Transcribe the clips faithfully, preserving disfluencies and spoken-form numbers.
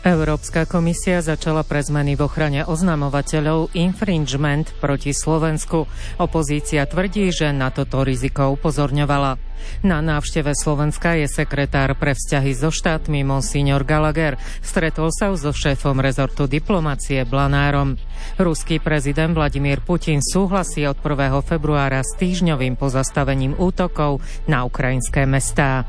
Európska komisia začala pre zmeny v ochrane oznamovateľov infringement proti Slovensku. Opozícia tvrdí, že na toto riziko upozorňovala. Na návšteve Slovenska je sekretár pre vzťahy so štátmi Monsignor Gallagher. Stretol sa so šéfom rezortu diplomacie Blanárom. Ruský prezident Vladimír Putin súhlasí od prvého februára s týždňovým pozastavením útokov na ukrajinské mestá.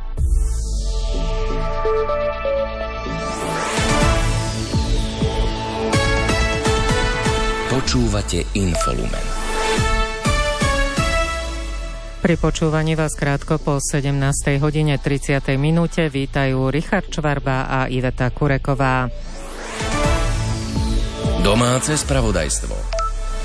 Počúvate Infolumen. Pri počúvaní vás krátko po sedemnástej hodine tridsiatej minúte vítajú Richard Čvarba a Iveta Kureková. Domáce spravodajstvo.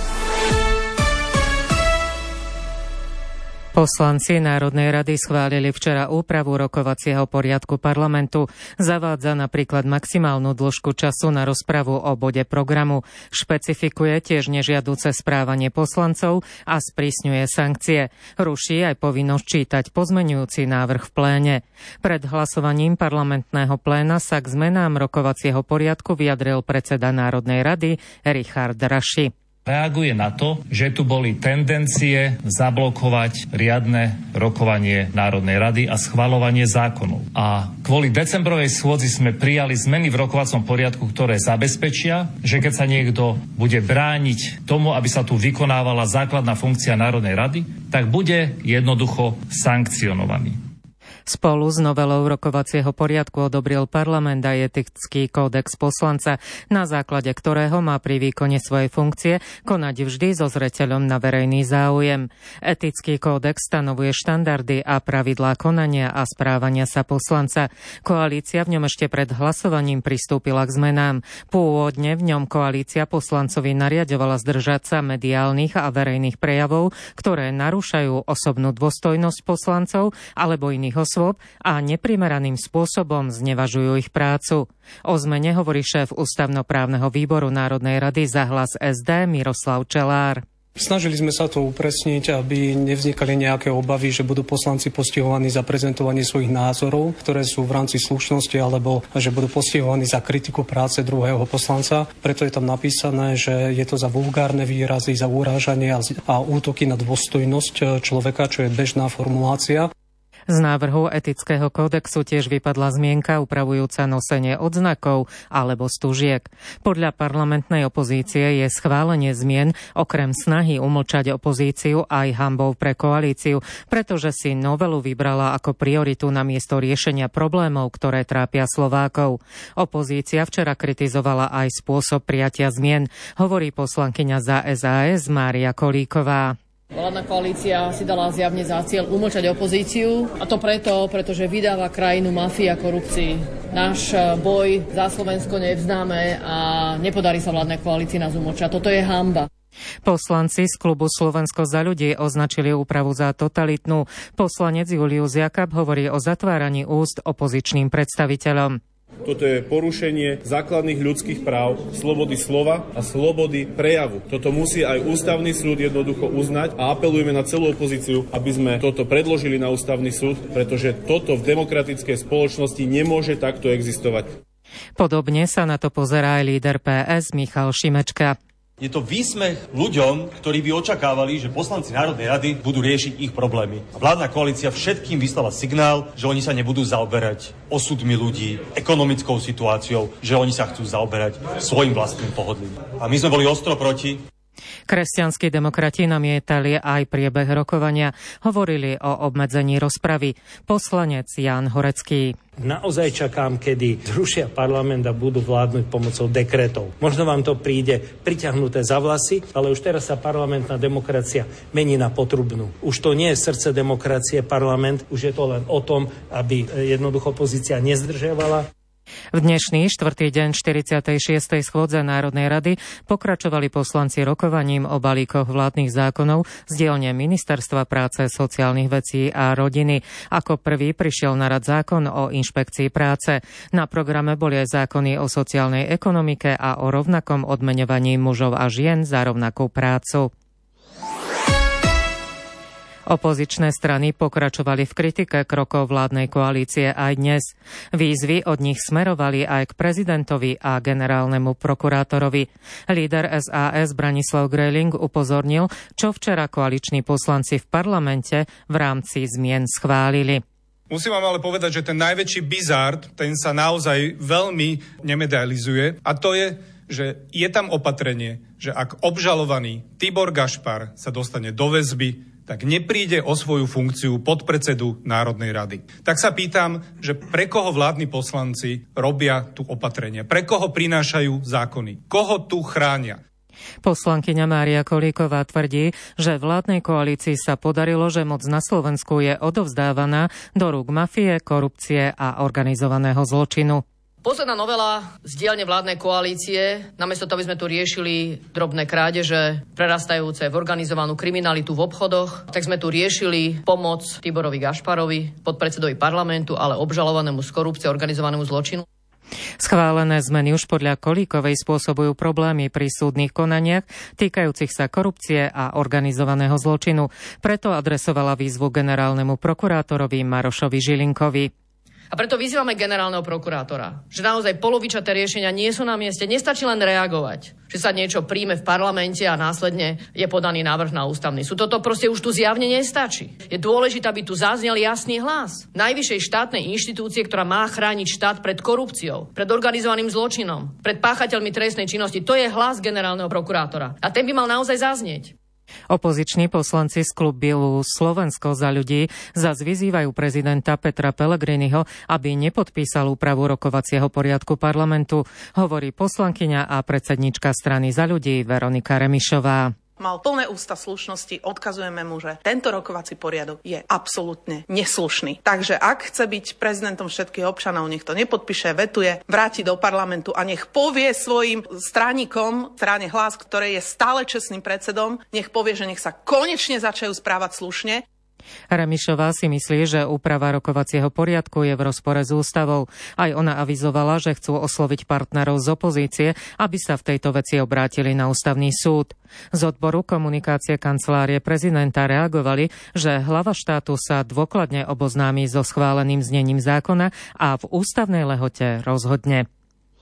Poslanci Národnej rady schválili včera úpravu rokovacieho poriadku parlamentu. Zavádza napríklad maximálnu dĺžku času na rozpravu o bode programu. Špecifikuje tiež nežiaduce správanie poslancov a sprísňuje sankcie. Ruší aj povinnosť čítať pozmeňujúci návrh v pléne. Pred hlasovaním parlamentného pléna sa k zmenám rokovacieho poriadku vyjadril predseda Národnej rady Richard Raši. Reaguje na to, že tu boli tendencie zablokovať riadne rokovanie Národnej rady a schvaľovanie zákonov. A kvôli decembrovej schôdzi sme prijali zmeny v rokovacom poriadku, ktoré zabezpečia, že keď sa niekto bude brániť tomu, aby sa tu vykonávala základná funkcia Národnej rady, tak bude jednoducho sankcionovaný. Spolu s novelou rokovacieho poriadku odobril parlament aj etický kódex poslanca, na základe ktorého má pri výkone svojej funkcie konať vždy so zreteľom na verejný záujem. Etický kódex stanovuje štandardy a pravidlá konania a správania sa poslanca. Koalícia v ňom ešte pred hlasovaním pristúpila k zmenám. Pôvodne v ňom koalícia poslancovi nariaďovala zdržať sa mediálnych a verejných prejavov, ktoré narúšajú osobnú dôstojnosť poslancov alebo iných osôb a neprimeraným spôsobom znevažujú ich prácu. O zmene hovorí šéf ústavnoprávneho výboru Národnej rady za hlas es dé Miroslav Čelár. Snažili sme sa to upresniť, aby nevznikali nejaké obavy, že budú poslanci postihovaní za prezentovanie svojich názorov, ktoré sú v rámci slušnosti, alebo že budú postihovaní za kritiku práce druhého poslanca. Preto je tam napísané, že je to za vulgárne výrazy, za urážanie a útoky na dôstojnosť človeka, čo je bežná formulácia. Z návrhu etického kódexu tiež vypadla zmienka upravujúca nosenie odznakov alebo stužiek. Podľa parlamentnej opozície je schválenie zmien okrem snahy umlčať opozíciu aj hanbou pre koalíciu, pretože si novelu vybrala ako prioritu namiesto riešenia problémov, ktoré trápia Slovákov. Opozícia včera kritizovala aj spôsob prijatia zmien, hovorí poslankyňa za es a es Mária Kolíková. Vládna koalícia si dala zjavne za cieľ umlčať opozíciu, a to preto, pretože vydáva krajinu mafii a korupcii. Náš boj za Slovensko nevznáme a nepodarí sa vládnej koalícii nás umlčať. Toto je hanba. Poslanci z klubu Slovensko za ľudí označili úpravu za totalitnú. Poslanec Julius Jakab hovorí o zatváraní úst opozičným predstaviteľom. Toto je porušenie základných ľudských práv, slobody slova a slobody prejavu. Toto musí aj ústavný súd jednoducho uznať a apelujeme na celú opozíciu, aby sme toto predložili na ústavný súd, pretože toto v demokratickej spoločnosti nemôže takto existovať. Podobne sa na to pozerá aj líder pé es Michal Šimečka. Je to výsmech ľuďom, ktorí by očakávali, že poslanci Národnej rady budú riešiť ich problémy. A vládna koalícia všetkým vyslala signál, že oni sa nebudú zaoberať osudmi ľudí, ekonomickou situáciou, že oni sa chcú zaoberať svojim vlastným pohodlím. A my sme boli ostro proti. Kresťanskí demokrati namietali aj priebeh rokovania. Hovorili o obmedzení rozpravy. Poslanec Ján Horecký. Naozaj čakám, kedy zrušia parlament a budú vládnuť pomocou dekretov. Možno vám to príde priťahnuté za vlasy, ale už teraz sa parlamentná demokracia mení na potrubnú. Už to nie je srdce demokracie parlament, už je to len o tom, aby jednoducho opozícia nezdržiavala. V dnešný štvrtý deň štyridsiatej šiestej schôdze Národnej rady pokračovali poslanci rokovaním o balíkoch vládnych zákonov z dielne Ministerstva práce, sociálnych vecí a rodiny. Ako prvý prišiel na rad zákon o inšpekcii práce. Na programe boli aj zákony o sociálnej ekonomike a o rovnakom odmeňovaní mužov a žien za rovnakú prácu. Opozičné strany pokračovali v kritike krokov vládnej koalície aj dnes. Výzvy od nich smerovali aj k prezidentovi a generálnemu prokurátorovi. Líder es a es Branislav Gröling upozornil, čo včera koaliční poslanci v parlamente v rámci zmien schválili. Musím vám ale povedať, že ten najväčší bizár, ten sa naozaj veľmi nemedailizuje, a to je, že je tam opatrenie, že ak obžalovaný Tibor Gašpar sa dostane do väzby, tak nepríde o svoju funkciu podpredsedu Národnej rady. Tak sa pýtam, že pre koho vládni poslanci robia tu opatrenia? Pre koho prinášajú zákony? Koho tu chránia? Poslankyňa Mária Kolíková tvrdí, že vládnej koalícii sa podarilo, že moc na Slovensku je odovzdávaná do rúk mafie, korupcie a organizovaného zločinu. Posledná novela z dielne vládnej koalície, namiesto toho, aby sme tu riešili drobné krádeže prerastajúce v organizovanú kriminalitu v obchodoch, tak sme tu riešili pomoc Tiborovi Gašparovi, podpredsedovi parlamentu, ale obžalovanému z korupcie a organizovanému zločinu. Schválené zmeny už podľa Kolíkovej spôsobujú problémy pri súdnych konaniach týkajúcich sa korupcie a organizovaného zločinu. Preto adresovala výzvu generálnemu prokurátorovi Marošovi Žilinkovi. A preto vyzývame generálneho prokurátora, že naozaj polovičaté riešenia nie sú na mieste. Nestačí len reagovať, že sa niečo príjme v parlamente a následne je podaný návrh na ústavný súd. Toto proste už tu zjavne nestačí. Je dôležité, aby tu zaznel jasný hlas najvyššej štátnej inštitúcie, ktorá má chrániť štát pred korupciou, pred organizovaným zločinom, pred páchateľmi trestnej činnosti. To je hlas generálneho prokurátora. A ten by mal naozaj zaznieť. Opoziční poslanci z klubu Slovensko za ľudí zas vyzývajú prezidenta Petra Pellegriniho, aby nepodpísal úpravu rokovacieho poriadku parlamentu, hovorí poslankyňa a predsednička strany Za ľudí Veronika Remišová. Mal plné ústa slušnosti, odkazujeme mu, že tento rokovací poriadok je absolútne neslušný. Takže ak chce byť prezidentom všetkých občanov, nech to nepodpíše, vetuje, vráti do parlamentu a nech povie svojim straníkom, strane Hlas, ktoré je stále čestným predsedom, nech povie, že nech sa konečne začajú správať slušne. Remišová si myslí, že úprava rokovacieho poriadku je v rozpore s ústavou. Aj ona avizovala, že chcú osloviť partnerov z opozície, aby sa v tejto veci obrátili na ústavný súd. Z odboru komunikácie kancelárie prezidenta reagovali, že hlava štátu sa dôkladne oboznámi so schváleným znením zákona a v ústavnej lehote rozhodne.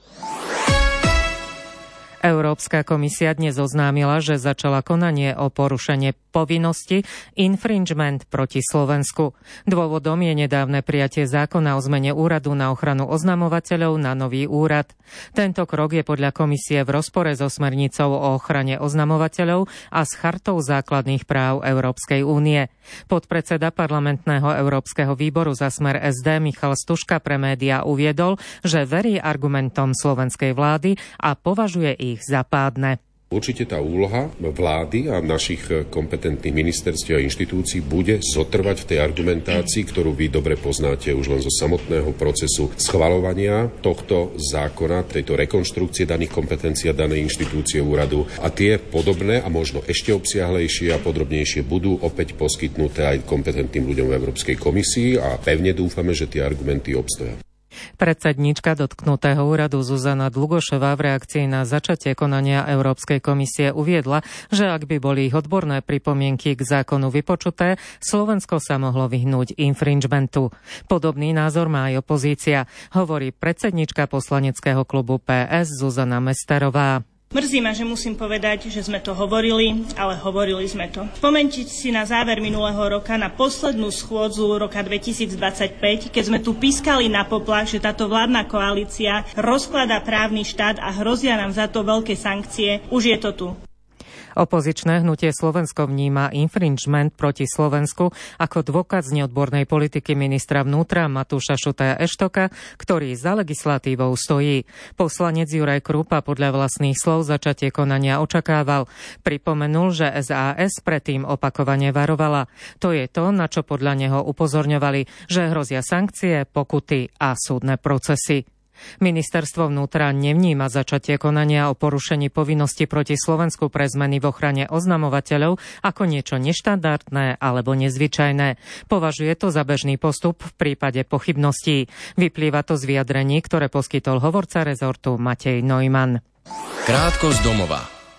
Európska komisia dnes oznámila, že začala konanie o porušenie povinnosti infringement proti Slovensku. Dôvodom je nedávne prijatie zákona o zmene úradu na ochranu oznamovateľov na nový úrad. Tento krok je podľa komisie v rozpore so smernicou o ochrane oznamovateľov a s chartou základných práv Európskej únie. Podpredseda parlamentného Európskeho výboru za Smer es dé Michal Stuška pre médiá uviedol, že verí argumentom slovenskej vlády a považuje ich za pádne. Určite tá úloha vlády a našich kompetentných ministerstiev a inštitúcií bude zotrvať v tej argumentácii, ktorú vy dobre poznáte už len zo samotného procesu schvaľovania tohto zákona, tejto rekonštrukcie daných kompetencií a danej inštitúcie úradu. A tie podobné a možno ešte obsiahlejšie a podrobnejšie budú opäť poskytnuté aj kompetentným ľuďom v Európskej komisii a pevne dúfame, že tie argumenty obstoja. Predsedníčka dotknutého úradu Zuzana Dlugošová v reakcii na začatie konania Európskej komisie uviedla, že ak by boli ich odborné pripomienky k zákonu vypočuté, Slovensko sa mohlo vyhnúť infringementu. Podobný názor má aj opozícia, hovorí predsedníčka poslaneckého klubu pé es Zuzana Mesterová. Mrzí ma, že musím povedať, že sme to hovorili, ale hovorili sme to. Spomeňte si na záver minulého roka, na poslednú schôdzu roka dvetisícdvadsaťpäť, keď sme tu pískali na poplach, že táto vládna koalícia rozkladá právny štát a hrozia nám za to veľké sankcie. Už je to tu. Opozičné hnutie Slovensko vníma infringement proti Slovensku ako dôkaz neodbornej politiky ministra vnútra Matúša Šutaja Eštoka, ktorý za legislatívou stojí. Poslanec Juraj Krupa podľa vlastných slov začatie konania očakával. Pripomenul, že es a es predtým opakovane varovala. To je to, na čo podľa neho upozorňovali, že hrozia sankcie, pokuty a súdne procesy. Ministerstvo vnútra nevníma začatie konania o porušení povinnosti proti Slovensku pre zmeny v ochrane oznamovateľov ako niečo neštandardné alebo nezvyčajné. Považuje to za bežný postup v prípade pochybností. Vyplýva to z vyjadrení, ktoré poskytol hovorca rezortu Matej Neumann. Krátko z domova.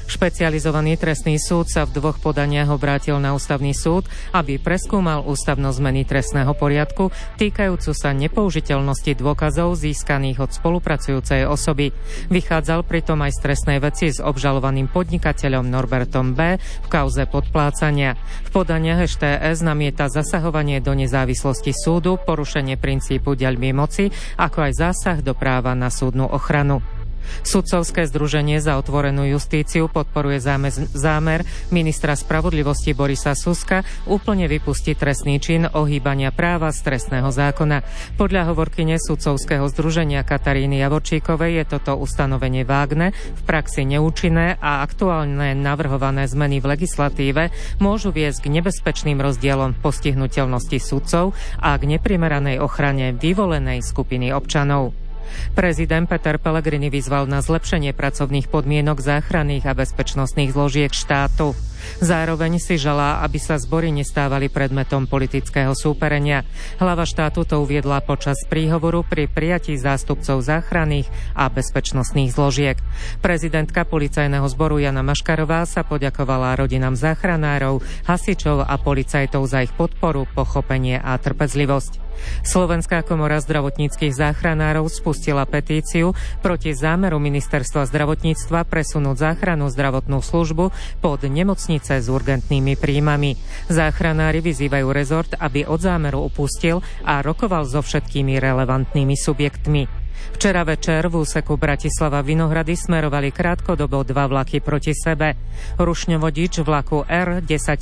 Špecializovaný trestný súd sa v dvoch podaniach obrátil na ústavný súd, aby preskúmal ústavnosť zmeny trestného poriadku týkajúcu sa nepoužiteľnosti dôkazov získaných od spolupracujúcej osoby. Vychádzal pritom aj z trestnej veci s obžalovaným podnikateľom Norbertom B. v kauze podplácania. V podaniach eš té es namieta zasahovanie do nezávislosti súdu, porušenie princípu deľby moci, ako aj zásah do práva na súdnu ochranu. Sudcovské združenie za otvorenú justíciu podporuje zámer ministra spravodlivosti Borisa Suska úplne vypustiť trestný čin ohýbania práva z trestného zákona. Podľa hovorkyne sudcovského združenia Kataríny Javorčíkovej je toto ustanovenie vágne, v praxi neúčinné a aktuálne navrhované zmeny v legislatíve môžu viesť k nebezpečným rozdielom postihnuteľnosti sudcov a k neprimeranej ochrane vyvolenej skupiny občanov. Prezident Peter Pellegrini vyzval na zlepšenie pracovných podmienok záchranných a bezpečnostných zložiek štátu. Zároveň si želá, aby sa zbory nestávali predmetom politického súperenia. Hlava štátu to uviedla počas príhovoru pri prijatí zástupcov záchranných a bezpečnostných zložiek. Prezidentka policajného zboru Jana Maškarová sa poďakovala rodinám záchranárov, hasičov a policajtov za ich podporu, pochopenie a trpezlivosť. Slovenská komora zdravotníckych záchranárov spustila petíciu proti zámeru ministerstva zdravotníctva presunúť záchrannú zdravotnú službu pod nemocnice s urgentnými príjmami. Záchranári vyzývajú rezort, aby od zámeru upustil a rokoval so všetkými relevantnými subjektmi. Včera večer v úseku Bratislava Vinohrady smerovali krátkodobo dva vlaky proti sebe. Rušňovodič vlaku er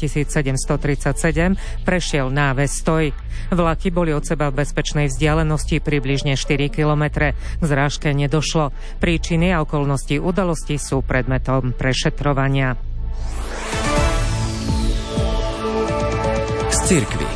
desaťtisícsedemstotridsaťsedem prešiel náväz Stoj. Vlaky boli od seba v bezpečnej vzdialenosti približne štyri kilometre. K zrážke nedošlo. Príčiny a okolnosti udalosti sú predmetom prešetrovania. Z cirkvi.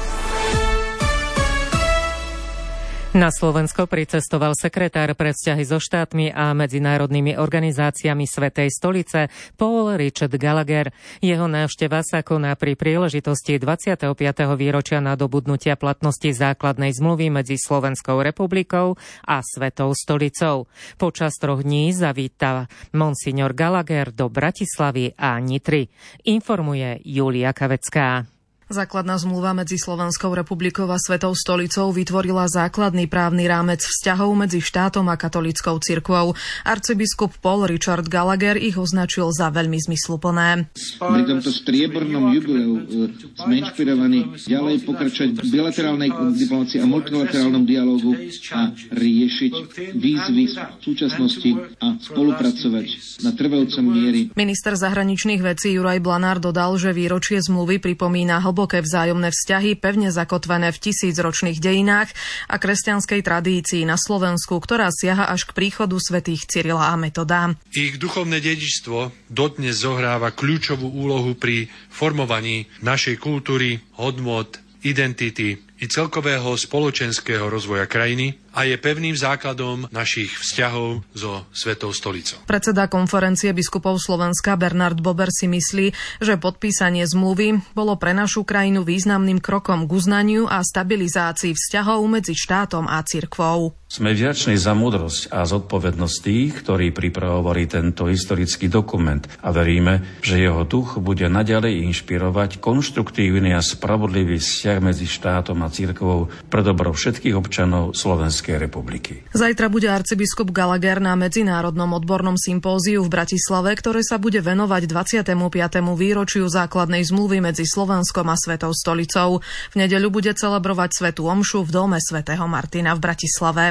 Na Slovensko pricestoval sekretár pre vzťahy so štátmi a medzinárodnými organizáciami Svätej stolice Paul Richard Gallagher. Jeho návšteva sa koná pri príležitosti dvadsiateho piateho výročia nadobudnutia platnosti základnej zmluvy medzi Slovenskou republikou a Svätou stolicou. Počas troch dní zavíta monsignor Gallagher do Bratislavy a Nitry. Informuje Julia Kavecká. Základná zmluva medzi Slovenskou republikou a Svätou stolicou vytvorila základný právny rámec vzťahov medzi štátom a katolíckou cirkvou. Arcibiskup Paul Richard Gallagher ich označil za veľmi zmysluplné. Pri tomto striebornom jubileu sme inšpirovaní ďalej pokračovať v bilaterálnej diplomácii a multilaterálnom dialógu a riešiť výzvy súčasnosti a spolupracovať na trvajúcom mieri. Minister zahraničných vecí Juraj Blanár dodal, že výročie zmluvy pripomína hlboké vzájomné vzťahy pevne zakotvené v tisícročných dejinách a kresťanskej tradícii na Slovensku, ktorá siaha až k príchodu svätých Cyrila a Metoda. Ich duchovné dedičstvo dodnes zohráva kľúčovú úlohu pri formovaní našej kultúry, hodnôt, identity i celkového spoločenského rozvoja krajiny a je pevným základom našich vzťahov so Svätou stolicou. Predseda konferencie biskupov Slovenska Bernard Bober si myslí, že podpísanie zmluvy bolo pre našu krajinu významným krokom k uznaniu a stabilizácii vzťahov medzi štátom a cirkvou. Sme vďační za múdrosť a zodpovednosť tých, ktorí pripravovali tento historický dokument a veríme, že jeho duch bude naďalej inšpirovať konštruktívny a spravodlivý vzťah medzi štátom a cirkvou pre dobro všetkých občanov Slovenskej republiky. Zajtra bude arcibiskup Gallagher na medzinárodnom odbornom sympóziu v Bratislave, ktoré sa bude venovať dvadsiatemu piatemu výročiu základnej zmluvy medzi Slovenskom a Svätou stolicou. V nedeľu bude celebrovať svätú omšu v dome svätého Martina v Bratislave.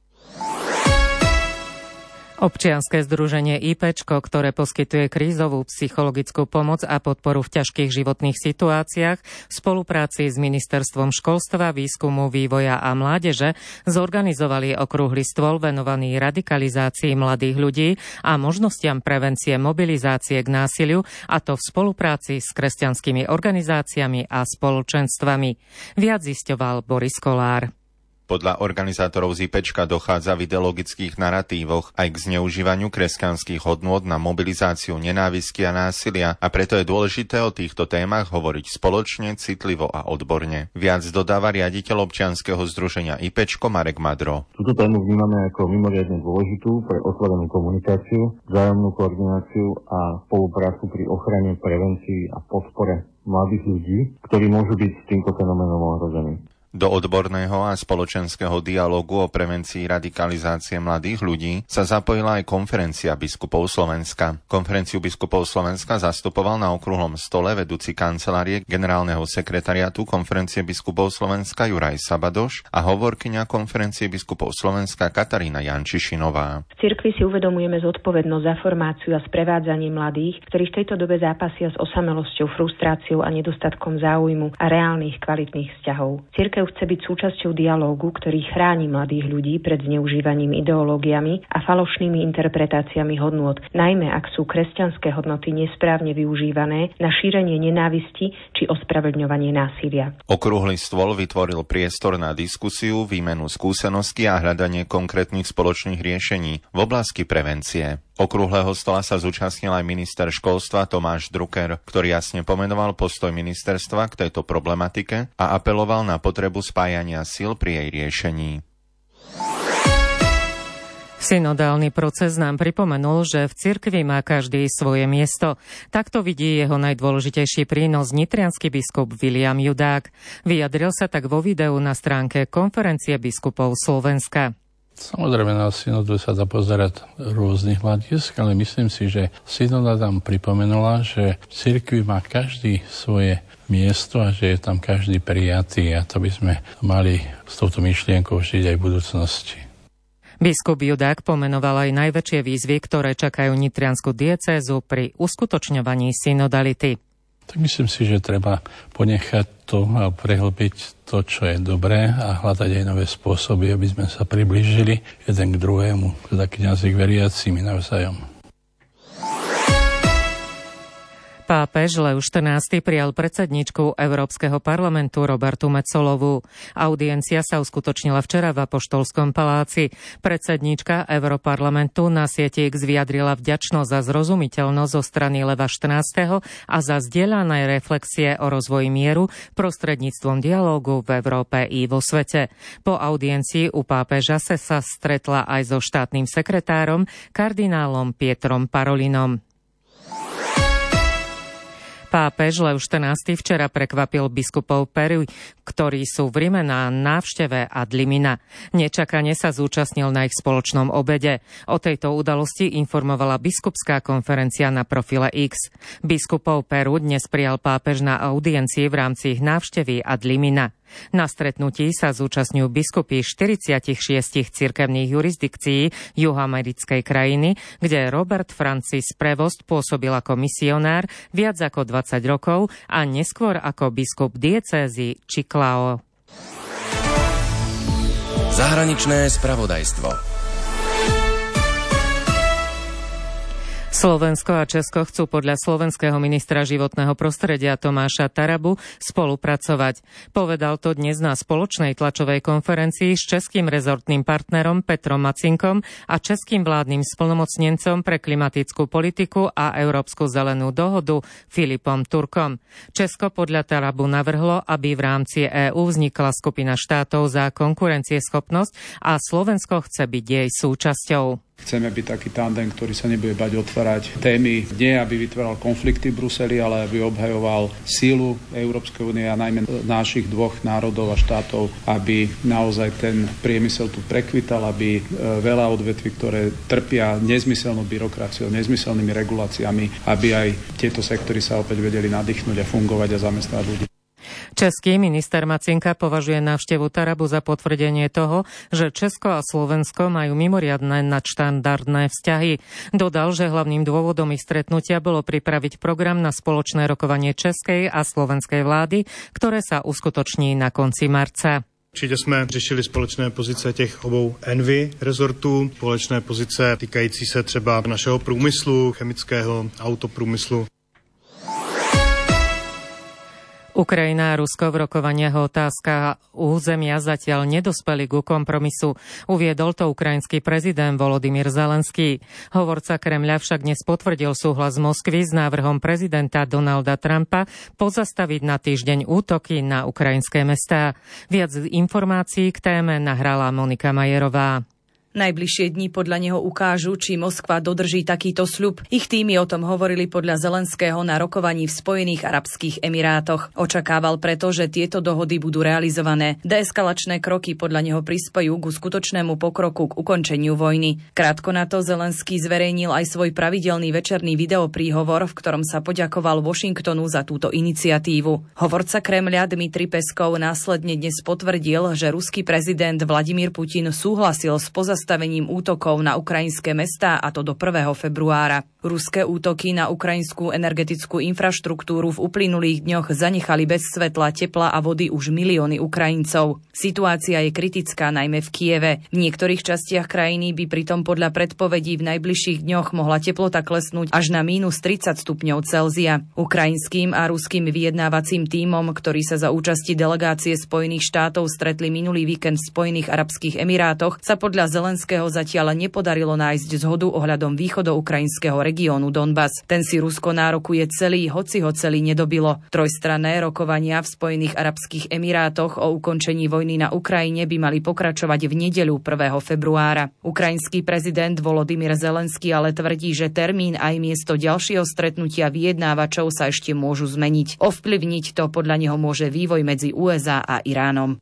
Občianske združenie IPčko, ktoré poskytuje krízovú psychologickú pomoc a podporu v ťažkých životných situáciách, v spolupráci s Ministerstvom školstva, výskumu, vývoja a mládeže zorganizovali okrúhly stôl venovaný radikalizácii mladých ľudí a možnostiam prevencie mobilizácie k násiliu, a to v spolupráci s kresťanskými organizáciami a spoločenstvami. Viac zisťoval Boris Kolár. Podľa organizátorov z IPčka dochádza v ideologických naratívoch aj k zneužívaniu kresťanských hodnôt na mobilizáciu nenávisti a násilia a preto je dôležité o týchto témach hovoriť spoločne, citlivo a odborne. Viac dodáva riaditeľ občianskeho združenia IPčko Marek Madro. Túto tému vnímame ako mimoriadne dôležitú pre otvorenú komunikáciu, vzájomnú koordináciu a spoluprácu pri ochrane, prevencii a podpore mladých ľudí, ktorí môžu byť týmto fenoménom ohrození. Do odborného a spoločenského dialógu o prevencii radikalizácie mladých ľudí sa zapojila aj konferencia biskupov Slovenska. Konferenciu biskupov Slovenska zastupoval na okrúhlom stole vedúci kancelárie generálneho sekretariátu konferencie biskupov Slovenska Juraj Sabadoš a hovorkyňa konferencie biskupov Slovenska Katarína Jančišinová. V cirkvi si uvedomujeme zodpovednosť za formáciu a sprevádzanie mladých, ktorí v tejto dobe zápasia s osamelosťou, frustráciou a nedostatkom záujmu a reálnych kvalitných vzťahov. Cirkev chce byť súčasťou dialógu, ktorý chráni mladých ľudí pred zneužívaním ideológiami a falošnými interpretáciami hodnôt, najmä ak sú kresťanské hodnoty nesprávne využívané na šírenie nenávisti či ospravedlňovanie násilia. Okrúhly stôl vytvoril priestor na diskusiu, výmenu skúseností a hľadanie konkrétnych spoločných riešení v oblasti prevencie. Okrúhleho stola sa zúčastnil aj minister školstva Tomáš Drucker, ktorý jasne pomenoval postoj ministerstva k tejto problematike a apeloval na potrebu spájania síl pri jej riešení. Synodálny proces nám pripomenul, že v cirkvi má každý svoje miesto. Takto vidí jeho najdôležitejší prínos nitriansky biskup Viliam Judák. Vyjadril sa tak vo videu na stránke Konferencie biskupov Slovenska. Samozrejme, na synodu sa dá pozerať rôznych hľadisk, ale myslím si, že synoda tam pripomenula, že v cirkvi má každý svoje miesto a že je tam každý prijatý a to by sme mali s touto myšlienkou žiť aj v budúcnosti. Biskup Judák pomenoval aj najväčšie výzvy, ktoré čakajú nitriansku diecézu pri uskutočňovaní synodality. Tak myslím si, že treba ponechať to a prehlbiť to, čo je dobré a hľadať aj nové spôsoby, aby sme sa priblížili jeden k druhému, teda kňazi k veriacimi navzájom. Pápež Leo štrnásty prijal predsedníčku Európskeho parlamentu Robertu Metsolovú. Audiencia sa uskutočnila včera v Apoštolskom paláci. Predsedníčka Európarlamentu na sieti X vyjadrila vďačnosť za zrozumiteľnosť zo strany Leva štrnásteho a za zdieľané reflexie o rozvoji mieru prostredníctvom dialógu v Európe i vo svete. Po audiencii u pápeža sa sa stretla aj so štátnym sekretárom kardinálom Pietrom Parolinom. Pápež Leo štrnásty včera prekvapil biskupov Peru, ktorí sú v Rime na návšteve ad limina. Nečakane sa zúčastnil na ich spoločnom obede. O tejto udalosti informovala biskupská konferencia na profile X. Biskupov Peru dnes prijal pápež na audiencii v rámci ich návštevy ad limina. Na stretnutí sa zúčastňujú biskupy štyridsaťšesť cirkevných jurisdikcií juhoamerickej krajiny, kde Robert Francis Prevost pôsobil ako misionár viac ako dvadsať rokov a neskôr ako biskup diecézy Chiclayo. Zahraničné spravodajstvo. Slovensko a Česko chcú podľa slovenského ministra životného prostredia Tomáša Tarabu spolupracovať. Povedal to dnes na spoločnej tlačovej konferencii s českým rezortným partnerom Petrom Macinkom a českým vládnym splnomocnencom pre klimatickú politiku a Európsku zelenú dohodu Filipom Turkom. Česko podľa Tarabu navrhlo, aby v rámci EÚ vznikla skupina štátov za konkurencieschopnosť a Slovensko chce byť jej súčasťou. Chceme byť taký tandem, ktorý sa nebude bať otvárať témy, nie aby vytváral konflikty v Bruseli, ale aby obhajoval sílu Európskej únie a najmä našich dvoch národov a štátov, aby naozaj ten priemysel tu prekvital, aby veľa odvetví, ktoré trpia nezmyselnou byrokraciou, nezmyselnými reguláciami, aby aj tieto sektory sa opäť vedeli nadýchnúť a fungovať a zamestnať ľudí. Český minister Macinka považuje návštevu Tarabu za potvrdenie toho, že Česko a Slovensko majú mimoriadne nadštandardné vzťahy. Dodal, že hlavným dôvodom ich stretnutia bolo pripraviť program na spoločné rokovanie českej a slovenskej vlády, ktoré sa uskutoční na konci marca. Určitě jsme řešili společné pozice těch obou Envy rezortů, společné pozice týkající se třeba našeho průmyslu, chemického autoprůmyslu. Ukrajina a Rusko v rokovaniach o otázkach územia zatiaľ nedospeli ku kompromisu. Uviedol to ukrajinský prezident Volodymyr Zelenský. Hovorca Kremľa však dnes potvrdil súhlas Moskvy s návrhom prezidenta Donalda Trumpa pozastaviť na týždeň útoky na ukrajinské mestá. Viac informácií k téme nahrala Monika Majerová. Najbližšie dni podľa neho ukážu, či Moskva dodrží takýto sľub. Ich týmy o tom hovorili podľa Zelenského na rokovaní v Spojených arabských emirátoch. Očakával preto, že tieto dohody budú realizované. Deeskalačné kroky podľa neho prispejú ku skutočnému pokroku k ukončeniu vojny. Krátko na to Zelenský zverejnil aj svoj pravidelný večerný videopríhovor, v ktorom sa poďakoval Washingtonu za túto iniciatívu. Hovorca Kremľa Dmitrij Peskov následne dnes potvrdil, že ruský prezident Vladimír Putin súhlasil s pozastavením zastavením útokov na ukrajinské mestá, a to do prvého februára. Ruské útoky na ukrajinskú energetickú infraštruktúru v uplynulých dňoch zanechali bez svetla, tepla a vody už milióny Ukrajincov. Situácia je kritická najmä v Kieve. V niektorých častiach krajiny by pritom podľa predpovedí v najbližších dňoch mohla teplota klesnúť až na mínus tridsať stupňov Celzia. Ukrajinským a ruským vyjednávacím tímom, ktorí sa za účasti delegácie Spojených štátov stretli minulý víkend v Spojených arabských emirátoch, sa podľa Zelenského zatiaľ nepodarilo nájsť zhodu ohľadom východoukrajinského regiónu Donbas. Ten si Rusko nárokuje celý, hoci ho celý nedobilo. Trojstranné rokovania v Spojených arabských emirátoch o ukončení vojny na Ukrajine by mali pokračovať v nedeľu prvého februára. Ukrajinský prezident Volodymyr Zelenský ale tvrdí, že termín aj miesto ďalšieho stretnutia vyjednávačov sa ešte môžu zmeniť. Ovplyvniť to podľa neho môže vývoj medzi ú es á a Iránom.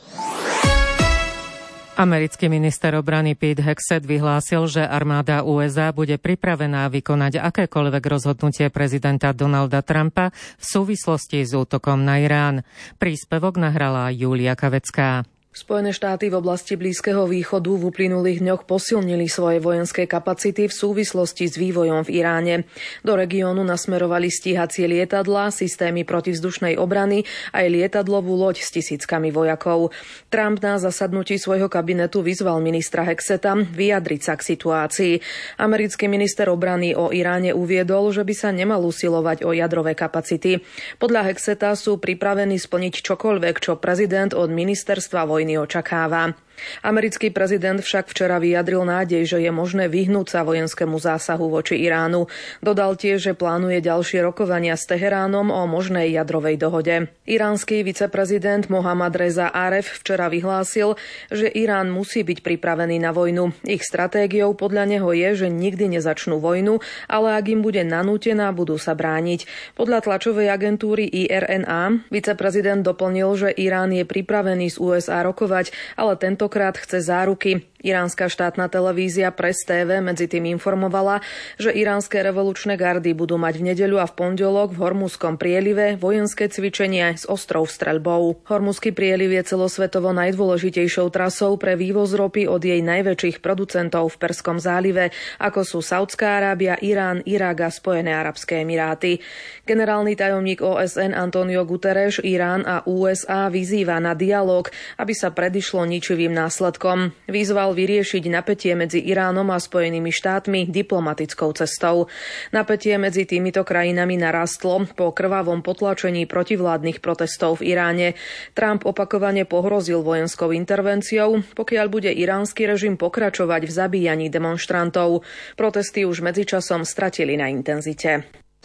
Americký minister obrany Pete Hegseth vyhlásil, že armáda ú es á bude pripravená vykonať akékoľvek rozhodnutie prezidenta Donalda Trumpa v súvislosti s útokom na Irán. Príspevok nahrala Júlia Kavecká. Spojené štáty v oblasti Blízkeho východu v uplynulých dňoch posilnili svoje vojenské kapacity v súvislosti s vývojom v Iráne. Do regiónu nasmerovali stíhacie lietadlá, systémy protivzdušnej obrany aj lietadlovú loď s tisíckami vojakov. Trump na zasadnutí svojho kabinetu vyzval ministra Hegseta vyjadriť sa k situácii. Americký minister obrany o Iráne uviedol, že by sa nemal usilovať o jadrové kapacity. Podľa Hegseta sú pripravení splniť čokoľvek, čo prezident od ministerstva vojny očakáva. Americký prezident však včera vyjadril nádej, že je možné vyhnúť sa vojenskému zásahu voči Iránu. Dodal tiež, že plánuje ďalšie rokovania s Teheránom o možnej jadrovej dohode. Iránsky viceprezident Mohammad Reza Aref včera vyhlásil, že Irán musí byť pripravený na vojnu. Ich stratégiou podľa neho je, že nikdy nezačnú vojnu, ale ak im bude nanútená, budú sa brániť. Podľa tlačovej agentúry í er en á viceprezident doplnil, že Irán je pripravený z ú es á rokovať, ale tento Tentokrát chce záruky. Iránska štátna televízia Press té vé medzi tým informovala, že iránske revolučné gardy budú mať v nedeľu a v pondelok v Hormuzskom prielive vojenské cvičenie s ostrou streľbou. Hormuzský prieliv je celosvetovo najdôležitejšou trasou pre vývoz ropy od jej najväčších producentov v Perskom zálive, ako sú Saudská Arábia, Irán, Irak a Spojené arabské emiráty. Generálny tajomník ó es en Antonio Guterres Irán a ú es á vyzýva na dialóg, aby sa predišlo ničivým následkom. Vyzval vyriešiť napätie medzi Iránom a Spojenými štátmi diplomatickou cestou. Napätie medzi týmito krajinami narastlo po krvavom potlačení protivládnych protestov v Iráne. Trump opakovane pohrozil vojenskou intervenciou, pokiaľ bude iránsky režim pokračovať v zabíjaní demonštrantov. Protesty už medzičasom stratili na intenzite.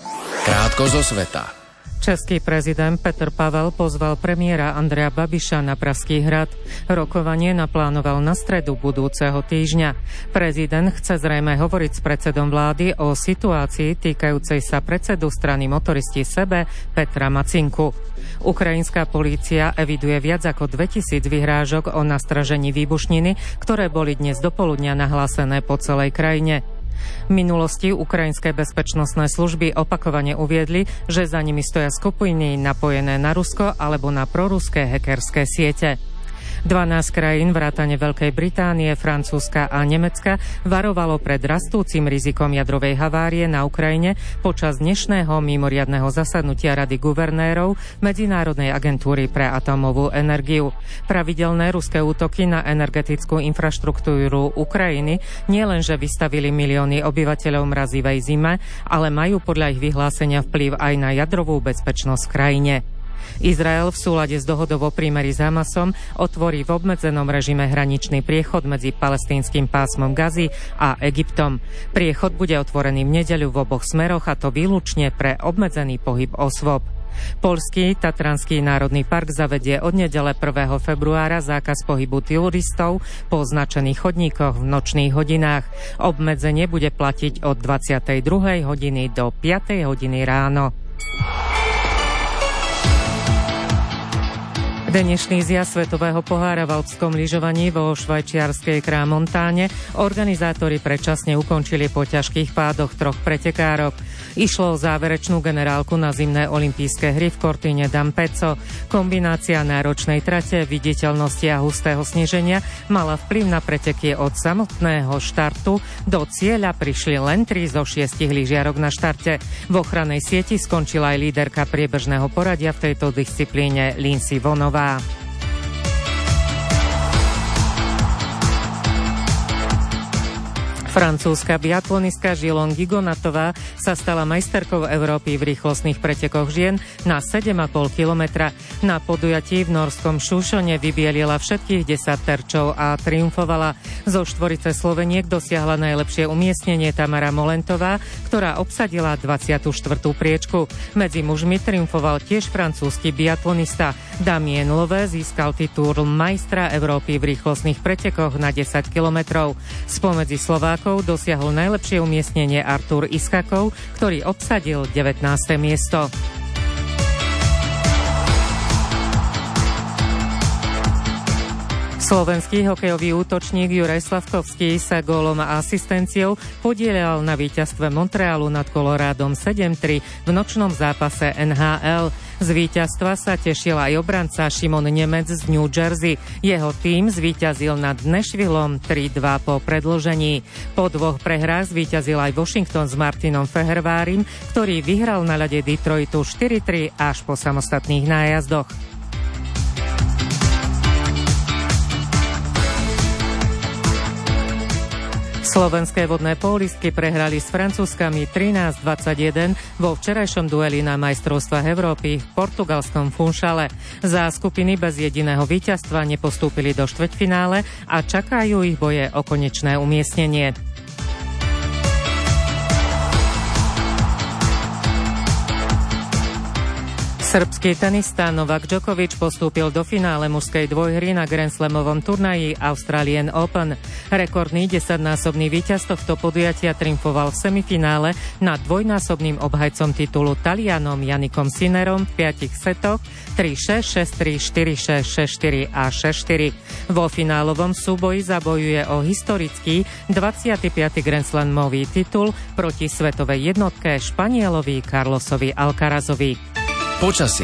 Krátko zo sveta. Český prezident Petr Pavel pozval premiéra Andreja Babiša na Pražský hrad. Rokovanie naplánoval na stredu budúceho týždňa. Prezident chce zrejme hovoriť s predsedom vlády o situácii týkajúcej sa predsedu strany Motoristi Sebe Petra Macinku. Ukrajinská polícia eviduje viac ako dvetisíc vyhrážok o nastražení výbušniny, ktoré boli dnes dopoludňa nahlásené po celej krajine. V minulosti ukrajinské bezpečnostné služby opakovane uviedli, že za nimi stoja skupiny napojené na Rusko alebo na proruské hackerské siete. dvanásť krajín vrátane Veľkej Británie, Francúzska a Nemecka varovalo pred rastúcim rizikom jadrovej havárie na Ukrajine počas dnešného mimoriadneho zasadnutia Rady guvernérov Medzinárodnej agentúry pre atómovú energiu. Pravidelné ruské útoky na energetickú infraštruktúru Ukrajiny nielenže vystavili milióny obyvateľov mrazivej zime, ale majú podľa ich vyhlásenia vplyv aj na jadrovú bezpečnosť v krajine. Izrael v súlade s dohodou o prímeri s Hamasom otvorí v obmedzenom režime hraničný priechod medzi palestínskym pásmom Gazy a Egyptom. Priechod bude otvorený v nedeľu v oboch smeroch, a to výlučne pre obmedzený pohyb osôb. Poľský Tatranský národný park zavedie od nedele prvého februára zákaz pohybu turistov po označených chodníkoch v nočných hodinách. Obmedzenie bude platiť od dvadsiatej druhej hodiny do piatej hodiny ráno. Dnešný zjazd Svetového pohára v alpskom lyžovaní vo švajčiarskej Crans-Montáne organizátori predčasne ukončili po ťažkých pádoch troch pretekárok. Išlo o záverečnú generálku na zimné olympijské hry v Cortine d'Ampezzo. Kombinácia náročnej trate, viditeľnosti a hustého sneženia mala vplyv na preteky. Od samotného štartu do cieľa prišli len tri zo šiestich lyžiarok na štarte. V ochrannej sieti skončila aj líderka priebežného poradia v tejto disciplíne Lindsey Vonová. Francúzska biatlonistka Gilon Gigonatová sa stala majsterkou Európy v rýchlostných pretekoch žien na sedem a pol kilometra. Na podujatí v norskom Šušone vybielila všetkých desať terčov a triumfovala. Zo štvorice Sloveniek dosiahla najlepšie umiestnenie Tamara Molentová, ktorá obsadila dvadsiatu štvrtú priečku. Medzi mužmi triumfoval tiež francúzsky biatlonista. Damien Lové získal titul majstra Európy v rýchlostných pretekoch na desať kilometrov. Spomedzi Slovákov dosiahol najlepšie umiestnenie Artur Iskakov, ktorý obsadil devätnáste miesto. Slovenský hokejový útočník Juraj Slavkovský sa gólom a asistenciou podieľal na víťazstve Montrealu nad Colorádom sedem tri v nočnom zápase en há el. Z víťazstva sa tešil aj obranca Šimon Nemec z New Jersey. Jeho tím zvíťazil nad Nashvillom tri dva po predĺžení. Po dvoch prehrách zvíťazil aj Washington s Martinom Fehervárim, ktorý vyhral na ľade Detroitu štyri tri až po samostatných nájazdoch. Slovenské vodné pólistky prehrali s Francúzskami trinásť dvadsaťjeden vo včerajšom dueli na majstrovstvách Európy v portugalskom Funchale. Za skupiny bez jediného víťazstva nepostúpili do štvrťfinále a čakajú ich boje o konečné umiestnenie. Srbský tenista Novak Djokovic postúpil do finále mužskej dvojhry na Grand Slamovom turnaji Australian Open. Rekordný desaťnásobný víťaz tohto podujatia triumfoval v semifinále nad dvojnásobným obhajcom titulu Talianom Jannikom Sinnerom v piatich setoch tri šesť, šesť tri, štyri šesť, šesť štyri a šesť štyri. Vo finálovom súboji zabojuje o historický dvadsiaty piaty Grand Slamový titul proti svetovej jednotke Španielovi Carlosovi Alcarazovi. Počasie.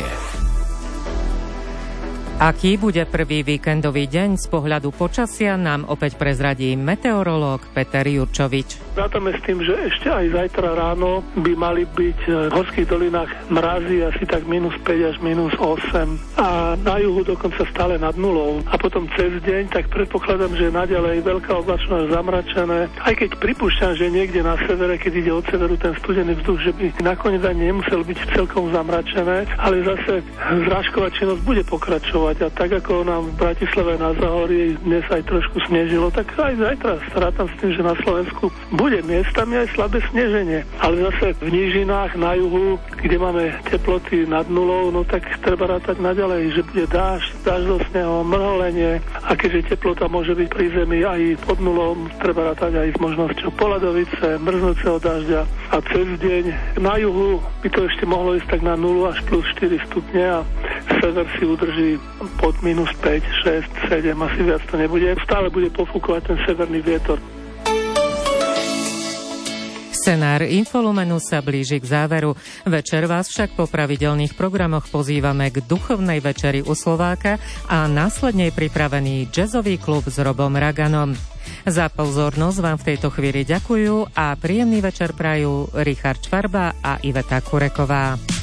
Aký bude prvý víkendový deň z pohľadu počasia, nám opäť prezradí meteorológ Peter Jurčovič. Rátame s tým, že ešte aj zajtra ráno by mali byť v horských dolinách mrazy asi tak minus päť až minus osem a na juhu dokonca stále nad nulou. A potom cez deň, tak predpokladám, že naďalej veľká oblačnosť zamračené. Aj keď pripúšťam, že niekde na severe, keď ide od severu ten studený vzduch, že by nakoniec ani nemusel byť celkom zamračené, ale zase zrážková činnosť bude pokračovať. A tak ako nám v Bratislave na Záhorí dnes aj trošku snežilo, tak aj zajtra rátam s tým, že na Slovensku bude miestami aj slabé sneženie. Ale zase v nížinách na juhu, kde máme teploty nad nulou, no tak treba rátať naďalej, že bude dážď, dážď do snehu, mrholenie. A keďže teplota môže byť pri zemi aj pod nulou, treba rátať aj s možnosťou poladovice, mrznúceho dažďa. A cez deň na juhu by to ešte mohlo ísť tak na nulu až plus štyri stupne a sever si udrží pod minus päť, šesť, sedem, asi viac to nebude. Stále bude pofúkovať ten severný vietor. Scenár Infolumenu sa blíži k záveru. Večer vás však po pravidelných programoch pozývame k duchovnej večeri u Slováka a následne pripravený jazzový klub s Robom Raganom. Za pozornosť vám v tejto chvíli ďakujú a príjemný večer prajú Richard Čvarba a Iveta Kureková.